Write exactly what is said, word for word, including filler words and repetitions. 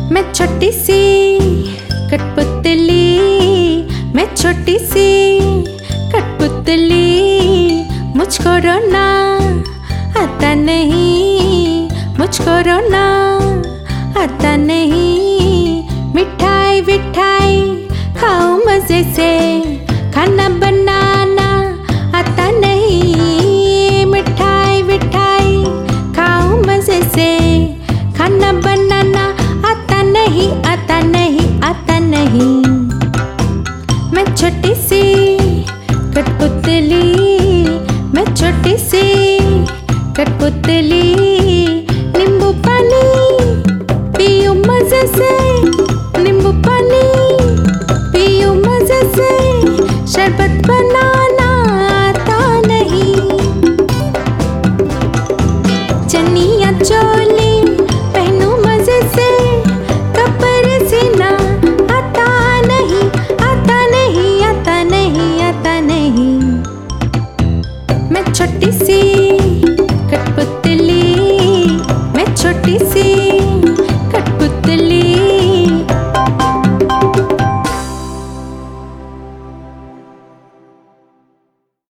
मैं छोटी सी कठपुतली, मैं छोटी सी कठपुतली, मुझको रोना आता नहीं, मुझको रोना आता नहीं। मिठाई विठाई खाओ मजे से, खाना बनाना आता नहीं। मिठाई विठाई खाओ मजे से, खाना बनाना आता नहीं, आता नहीं, आता नहीं। मैं छोटी सी कठपुतली, मैं छोटी सी कठपुतली।